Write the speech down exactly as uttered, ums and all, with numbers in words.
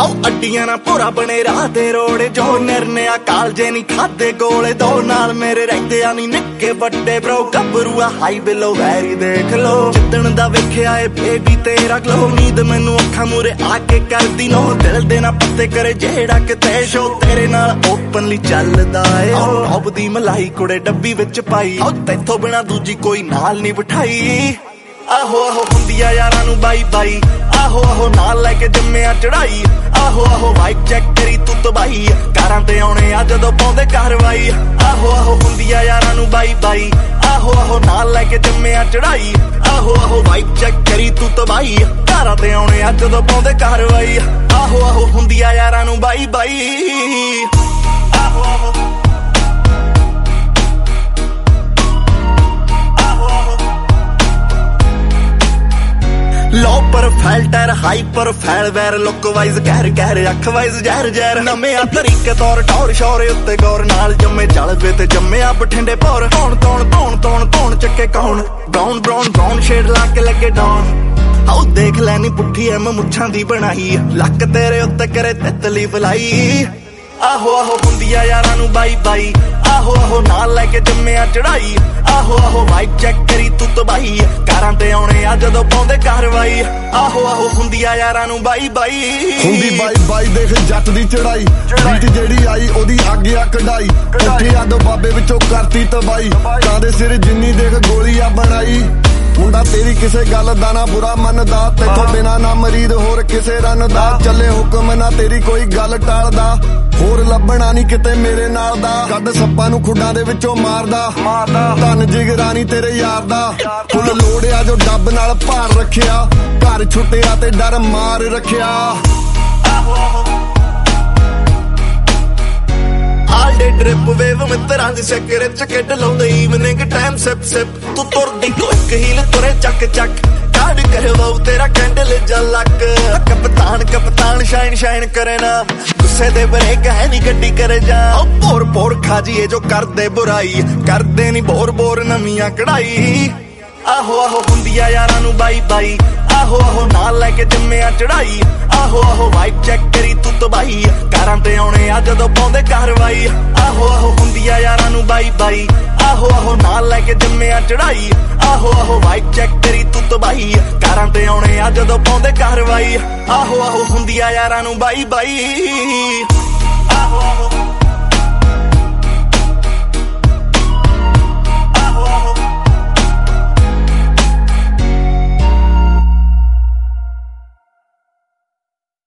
ਅੱਡੀਆਂ ਨਾ ਭੋਰਾ ਬਣੇ ਰਾਹ ਤੇ ਰੋੜੇ ਜੋ ਨਿਰਨਿਆ ਕਾਲਜੇ ਨਹੀਂ ਖਾਦੇ ਗੋਲੇ ਦੋ ਨਾਲ ਮੇਰੇ ਰਹਿੰਦੇ ਆ ਨਹੀਂ ਨਿੱਕੇ ਵੱਡੇ ਬ్రో ਗੱਭਰੂਆ ਹਾਈ ਬਿਲੋ ਵੈਰੀ ਦੇਖ ਲੋ ਜਿੱਦਣ ਦਾ ਵੇਖਿਆ ਏ ਬੇਬੀ ਤੇਰਾ ਗਲੋ ਨੀਂਦ ਮੈਨੂੰ ਅੱਖਾਂ ਮੂਰੇ ਆ ਕੇ ਕਰਦੀ ਨੋ ਦਿਲ ਦੇ ਨਾ ਪੱਤੇ ਕਰੇ ਜਿਹੜਾ ਕਿਤੇ ਸ਼ੋ ਤੇਰੇ ਨਾਲ ਓਪਨਲੀ ਚੱਲਦਾ ਏ ਉਹ ਦੀ ਮਲਾਈ ਕੁੜੇ ਡੱਬੀ ਵਿੱਚ ਪਾਈ ਉਹ ਤੈਥੋਂ ਬਿਨਾ ਦੂਜੀ ਕੋਈ ਨਾਲ ਨਹੀਂ ਬਿਠਾਈ ਆਹੋ ਆਹੋ ਹੁੰਦੀ ਆ ਯਾਰਾਂ ਨੂੰ ਬਾਈ ਬਾਈ ਆਹੋ ਆਹੋ ਨਾਲ ਲੈ ਕੇ ਜੰਮਿਆ ਚੜਾਈ ਆਹੋ ਆਹੋ ਵਾਈਕ ਚੈੱਕ ਕਰੀ ਤੂੰ ਤਬਾਈ ਕਾਰਾਂ ਤੇ ਆਉਣੇ ਆ ਜਦੋਂ ਪਾਉਂਦੇ ਕਾਰਵਾਈ ਆਹੋ ਆਹੋ ਹੁੰਦੀ ਆ ਯਾਰਾਂ ਨੂੰ ਬਾਈ ਬਾਈ ਆਹੋ ਆਹੋ ਨਾਲ ਲੈ ਕੇ ਜੰਮਿਆ ਚੜਾਈ ਆਹੋ ਆਹੋ ਵਾਈਕ ਚੈੱਕ ਕਰੀ ਤੂੰ ਤਬਾਈ ਕਾਰਾਂ ਤੇ ਆਉਣੇ ਆ ਜਦੋਂ ਪਾਉਂਦੇ ਕਾਰਵਾਈ ਆਹੋ ਆਹੋ ਹੁੰਦੀ ਆ ਯਾਰਾਂ ਨੂੰ ਬਾਈ ਬਾਈ ਆਹੋ ਆਹੋ low profile tyre high profile ਵੈਰ ਲੁੱਕ ਵਾਈਜ਼ ਕਹਿਰ ਕਹਿਰ ਅੱਖ ਵਾਈਜ਼ ਜ਼ਹਿਰ ਜ਼ਹਿਰ ਨਵੇਂ ਤਰੀਕੇ ਤੌਰ ਟੌਰ ਸ਼ੌਰੇ ਉੱਤੇ ਗੌਰ ਨਾਲ ਜੰਮੇ ਜਲਵੇ ਤੇ ਜੰਮਿਆ ਬਠਿੰਡੇ ਪੌਰ ਧੌਣ ਧੌਣ ਧੌਣ ਧੌਣ ਧੌਣ ਚੱਕੇ ਕੌਣ ਬਰਾਊਨ ਬਰਾਊਨ ਬਰਾਊਨ ਸ਼ੇਡ ਲਾ ਕੇ ਲੱਗੇ ਡਾਉਨ ਆਓ ਦੇਖ ਲੈਣੀ ਪੁੱਠੀ ਐਮ ਮੁੱਛਾਂ ਦੀ ਬਣਾਈ ਲੱਕ ਤੇਰੇ ਉੱਤੇ ਕਰੇ ਤਿਤਲੀ ਬੁਲਾਈ ਆਹੋ ਆਹੋ ਹੁੰਦੀ ਆ ਯਾਰਾਂ ਨੂੰ ਬਾਈ ਬਾਈ ਆਹੋ ਆਹੋ ਨਾਲ ਲੈ ਕੇ ਜੰਮਿਆ ਚੜਾਈ ਆਹੋ ਆਹੋ ਵਾਈਕ ਚੈੱਕ ਕਰੀ ਤੂੰ ਤਬਾਈ ਕਾਰਾਂ ਤੇ ਆਉਣੇ ਆ ਜਦੋਂ ਪਾਉਂਦੇ ਕਾਰਵਾਈ ਆਹੋ ਆਹੋ ਹੁੰਦੀ ਆ ਯਾਰਾਂ ਨੂੰ ਬਾਈ ਬਾਈ ਹੁੰਦੀ ਬਾਈ ਬਾਈ ਦੇਖ ਜੱਟ ਦੀ ਚੜਾਈ ਬੀਟ ਜਿਹੜੀ ਆਈ ਉਹਦੀ ਅੱਗ ਆ ਕਢਾਈ ਉੱਠੀ ਆਦੋ ਬਾਬੇ ਵਿੱਚੋਂ ਕਰਤੀ ਤਬਾਈ ਕਾਂ ਦੇ ਸਿਰ ਜਿੰਨੀ ਦੇਖ ਗੋਲੀ ਆ ਬਣਾਈ ਮੁੰਡਾ ਤੇਰੀ ਕਿਸੇ ਗੱਲ ਦਾ ਨਾ ਬੁਰਾ ਮੰਨਦਾ ਤੇਥੋਂ ਬਿਨਾ ਨਾ ਮਰੀਦ ਹੋਰ ਕਿਸੇ ਰਨ ਦਾ ਚੱਲੇ ਹੁਕਮ ਨਾ ਤੇਰੀ ਕੋਈ ਗੱਲ ਟਾਲਦਾ ਹੋਰ ਲੱਭਣਾ ਨਹੀਂ ਕਿਤੇ ਮੇਰੇ ਨਾਲ ਦਾ ਕੱਢ ਸੱਪਾਂ ਨੂੰ ਖੁੱਡਾਂ ਦੇ ਵਿੱਚੋਂ ਮਾਰਦਾ ਧੰਨ ਜਿਗਰਾਨੀ ਤੇਰੇ ਯਾਰ ਦਾ ਫੁੱਲ ਲੋੜਿਆ ਜੋ ਡੱਬ ਨਾਲ ਭਾਰ ਰੱਖਿਆ ਘਰ ਛੁੱਟਿਆ ਤੇ ਡਰ ਮਾਰ ਰੱਖਿਆ ਆਲ ਡੇ ਡ੍ਰਿਪ ਵੇਵ ਮਿੱਤਰਾਂ ਦੀ ਸਿਕਰੇ ਚ ਕੱਢ ਲਾਉਂਦੇ ਈਵਨਿੰਗ ਟਾਈਮ ਸਿਪ ਸਿਪ ਤੂੰ ਤੁਰਦੀ ਕੋਈ ਇੱਕ ਹੀਲ ਤੁਰੇ ਚੱਕ ਚੱਕ ਕਾੜ ਕਰਵਾਉ ਤੇਰਾ ਕੈਂਡਲ ਜਲਕ ਕਪਤਾਨ ਕਪਤਾਨ ਸ਼ਾਈਨ ਸ਼ਾਈਨ ਕਰੇ ਨਾ ਗੁੱਸੇ ਦੇ ਬ੍ਰੇਕ ਹੈ ਨੀ ਗੱਡੀ ਕਰੇ ਜਾ ਉਹ ਭੋਰ ਭੋਰ ਖਾਜੀਏ ਜੋ ਕਰਦੇ ਬੁਰਾਈ ਕਰਦੇ ਨੀ ਬੋਰ ਬੋਰ ਨਵੀਆਂ ਕਢਾਈ ਆਹੋ ਆਹੋ ਹੁੰਦੀ ਆ ਯਾਰਾਂ ਨੂੰ ਬਾਈ ਬਾਈ ਆਹੋ ਆਹੋ ਨਾਲ ਲੈ ਕੇ ਜੰਮਿਆ ਚੜਾਈ ਆਹੋ ਆਹੋ ਵਾਈਕ ਚੈੱਕ ਕਰੀ ਤੂੰ ਤਬਾਈ ਕਾਰਾਂ ਤੇ ਆਉਣੇ ਆ ਜਦੋਂ ਪਾਉਂਦੇ ਕਾਰਵਾਈ ਆਹੋ ਆਹੋ ਹੁੰਦੀ ਆ ਯਾਰਾਂ ਨੂੰ ਬਾਈ ਬਾਈ ਆਹੋ ਆਹੋ ਨਾਲ ਲੈ ਕੇ ਜੰਮਿਆ ਚੜਾਈ ਆਹੋ ਆਹੋ ਵਾਈਕ ਚੈੱਕ ਕਰੀ ਤੂੰ ਤਬਾਈ ਕਾਰਾਂ ਤੇ ਆਉਣੇ ਆ ਜਦੋਂ ਪਾਉਂਦੇ ਕਾਰਵਾਈ ਆਹੋ ਆਹੋ ਹੁੰਦੀ ਆ ਯਾਰਾਂ ਨੂੰ ਬਾਈ ਬਾਈ ਆਹੋ ਆਹੋ